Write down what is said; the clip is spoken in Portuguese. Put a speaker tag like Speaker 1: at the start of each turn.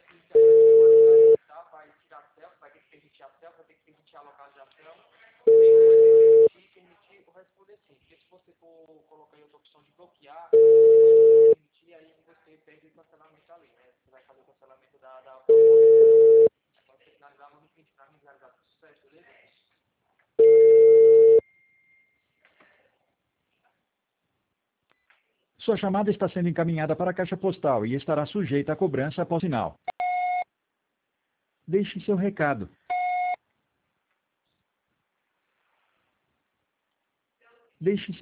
Speaker 1: Sua chamada está sendo encaminhada para a caixa postal e estará sujeita a cobrança após o sinal. Deixe seu recado. Deixe